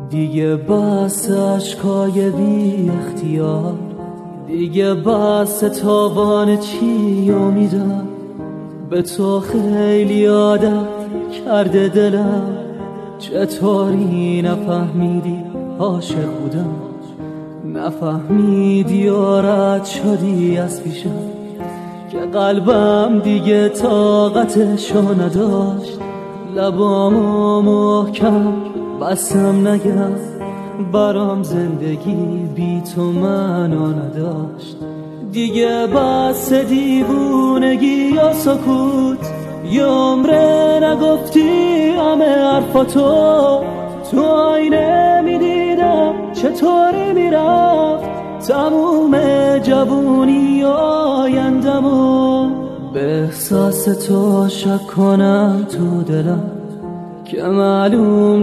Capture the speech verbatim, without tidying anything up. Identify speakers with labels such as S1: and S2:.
S1: دیگه بس عشقای بی اختیار، دیگه بس تاوان چی امیدم. به تو خیلی عادت کرده دلم، چطوری نفهمیدی عاشق بودم؟ نفهمیدی و رد شدی از پیشم که قلبم دیگه طاقتشو نداشت. لبامو محکم بستم نگم، برام زندگی بی تو منو نداشت. دیگه بس دیوونگی یا سکوت، یه عمره نگفتی همه حرفاتو. تو آینه میدیدم چطوری میرفت تموم جوونی آیندمو. به احساس تو شک کنم تو دلم که معلوم